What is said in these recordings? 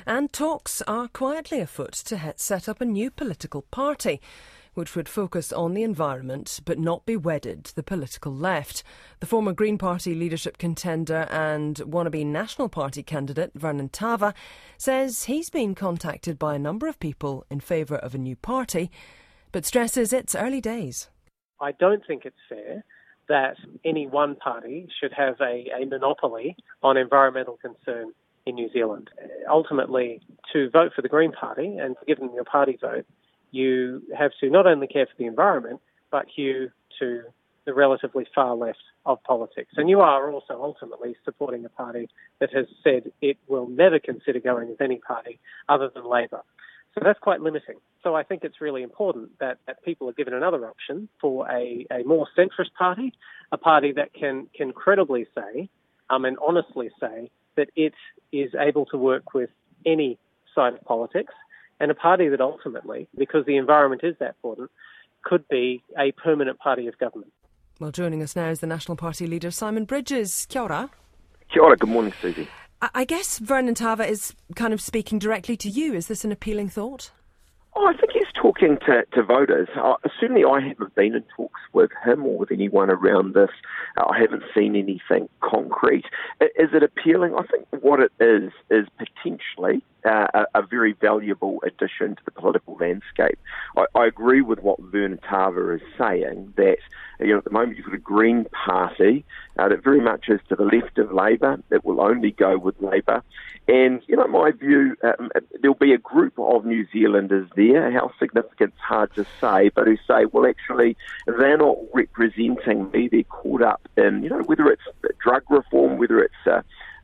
And talks are quietly afoot to set up a new political party, which would focus on the environment but not be wedded to the political left. The former Green Party leadership contender and wannabe National Party candidate Vernon Tava says he's been contacted by a number of people in favour of a new party, but stresses it's early days. I don't think it's fair that any one party should have a monopoly on environmental concern in New Zealand. Ultimately, to vote for the Green Party and to give them your party vote, you have to not only care for the environment, but hew to the relatively far left of politics. And you are also ultimately supporting a party that has said it will never consider going with any party other than Labor. So that's quite limiting. So I think it's really important that people are given another option for a more centrist party, a party that can credibly say, and honestly say, that it is able to work with any side of politics, and a party that ultimately, because the environment is that important, could be a permanent party of government. Well, joining us now is the National Party leader, Simon Bridges. Kia ora. Kia ora, good morning, Susie. I guess Vernon Tava is kind of speaking directly to you. Is this an appealing thought? I think he's talking to voters. Certainly I haven't been in talks with him or with anyone around this. I haven't seen anything concrete. Is it appealing? I think what it is potentially a very valuable addition to the political landscape. I agree with what Vernon Tava is saying, that at the moment you've got a Green Party that very much is to the left of Labor, that will only go with Labor. And, my view, there'll be a group of New Zealanders there, how significant's hard to say, but who say, well, actually, they're not representing me. They're caught up in, whether it's drug reform, whether it's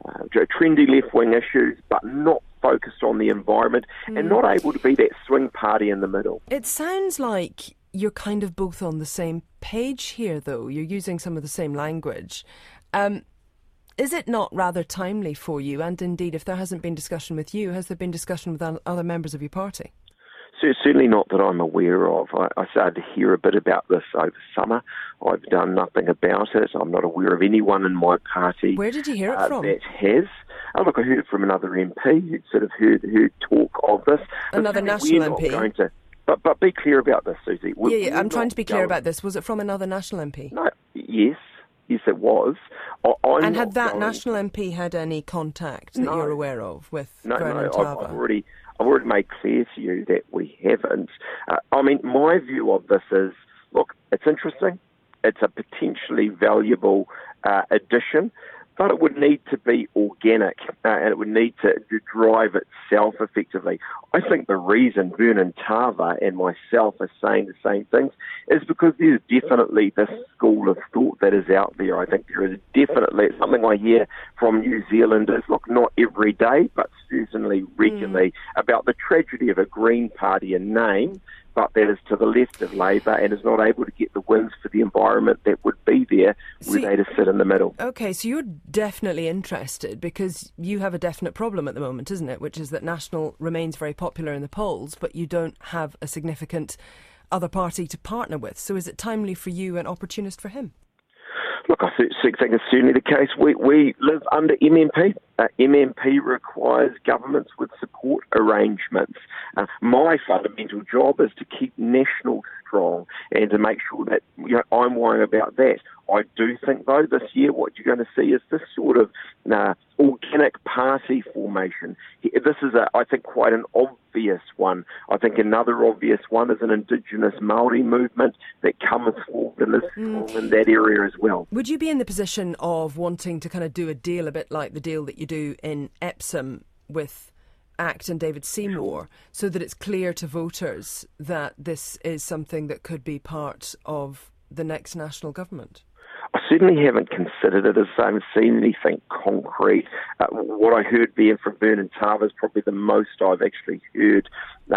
trendy left-wing issues, but not focused on the environment and not able to be that swing party in the middle. It sounds like you're kind of both on the same page here, though. You're using some of the same language. Is it not rather timely for you? And indeed, if there hasn't been discussion with you, has there been discussion with other members of your party? So certainly not that I'm aware of. I started to hear a bit about this over summer. I've done nothing about it. I'm not aware of anyone in my party. Where did you hear it from? That has. Look, I heard it from another MP who'd sort of heard talk of this. Another national MP? But be clear about this, Susie. I'm trying to be clear about this. Was it from another national MP? No, yes, it was. And had that national MP had any contact that you're aware of with Vernon Tava? I've already made clear to you that we haven't. My view of this is, look, it's interesting. It's a potentially valuable addition, but it would need to be organic and it would need to drive itself effectively. I think the reason Vernon Tava and myself are saying the same things is because there's definitely this school of thought that is out there. I think there is definitely something I hear from New Zealanders, look, not every day, but certainly regularly, about the tragedy of a Green Party in name, but that is to the left of Labor and is not able to get the wins for the environment that would be there were they to sit in the middle. OK, so you're definitely interested because you have a definite problem at the moment, isn't it, which is that National remains very popular in the polls, but you don't have a significant other party to partner with. So is it timely for you and opportunist for him? Look, I think it's certainly the case. We live under MMP. MMP requires governments with support arrangements. My fundamental job is to keep National strong and to make sure that I'm worrying about that. I do think, though, this year what you're going to see is this sort of organic party formation. This is, I think, quite an obvious one. I think another obvious one is an Indigenous Māori movement that comes forward and is strong in that area as well. Would you be in the position of wanting to kind of do a deal a bit like the deal that you do in Epsom with ACT and David Seymour, so that it's clear to voters that this is something that could be part of the next national government? I certainly haven't considered it as I haven't seen anything concrete. What I heard there from Vernon Tava is probably the most I've actually heard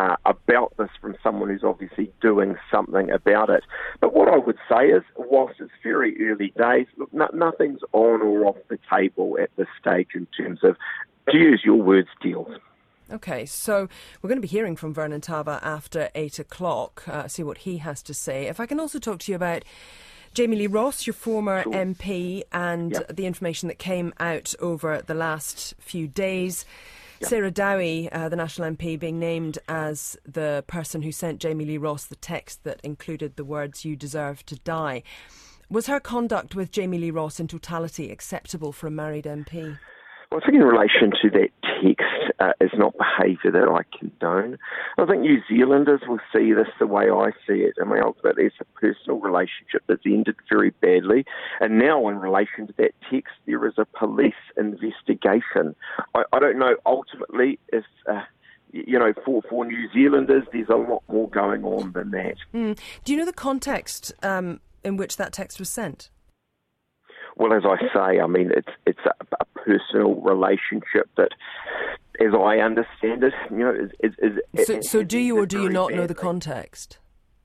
about this from someone who's obviously doing something about it. But what I would say is, whilst it's very early days, look, nothing's on or off the table at this stage in terms of, to use your words, deals. OK, so we're going to be hearing from Vernon Tava after 8 o'clock, see what he has to say. If I can also talk to you about Jamie Lee Ross, your former MP, and the information that came out over the last few days. Sarah Dowie, the National MP, being named as the person who sent Jamie Lee Ross the text that included the words "you deserve to die." Was her conduct with Jamie Lee Ross in totality acceptable for a married MP? Well, I think in relation to that text, is not behaviour that I condone. I think New Zealanders will see this the way I see it. I mean, ultimately, it's a personal relationship that's ended very badly. And now, in relation to that text, there is a police investigation. I don't know, ultimately, if... for New Zealanders, there's a lot more going on than that. Do you know the context in which that text was sent? Well, as I say, I mean, it's a personal relationship that, as I understand it, is So do you or do you not know the context?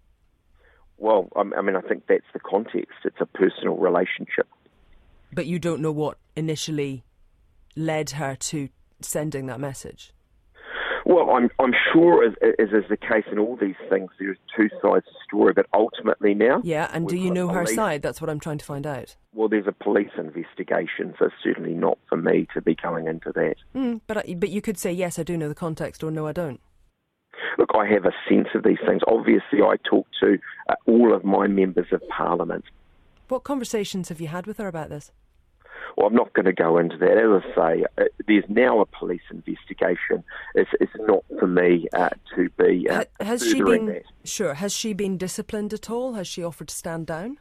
Well, I mean, I think that's the context. It's a personal relationship. But you don't know what initially led her to sending that message? Well, I'm sure, as is the case in all these things, there's two sides to the story, but ultimately now... Yeah, and do you know her side? That's what I'm trying to find out. Well, there's a police investigation, so certainly not for me to be going into that. But you could say, yes, I do know the context, or no, I don't. Look, I have a sense of these things. Obviously, I talk to all of my members of Parliament. What conversations have you had with her about this? Well, I'm not going to go into that. As I say, there's now a police investigation. It's not for me to be has she been that. Sure. Has she been disciplined at all? Has she offered to stand down?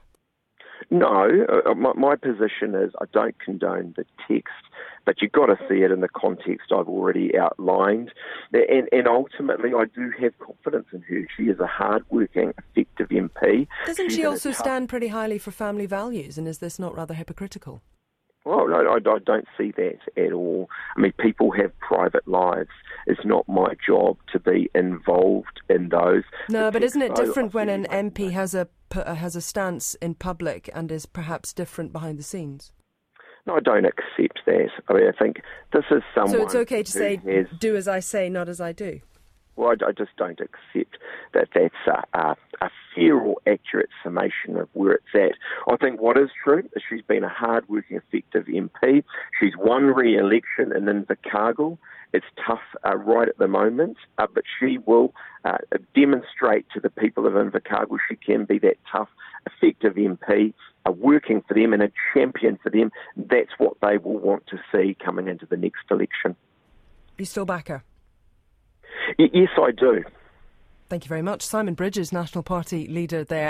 No. My position is I don't condone the text, but you've got to see it in the context I've already outlined. And ultimately, I do have confidence in her. She is a hard-working, effective MP. Doesn't she also stand pretty highly for family values? And is this not rather hypocritical? Well, no, I don't see that at all. I mean, people have private lives. It's not my job to be involved in those. No, but isn't it different when an MP has a stance in public and is perhaps different behind the scenes? No, I don't accept that. I mean, I think this is someone... So it's okay to say, do as I say, not as I do? Well, I just don't accept that that's a fair or accurate summation of where it's at. I think what is true is she's been a hard-working, effective MP. She's won re-election in Invercargill. It's tough right at the moment, but she will demonstrate to the people of Invercargill she can be that tough, effective MP, working for them and a champion for them. That's what they will want to see coming into the next election. You still back her? Yes, I do. Thank you very much. Simon Bridges, National Party leader there.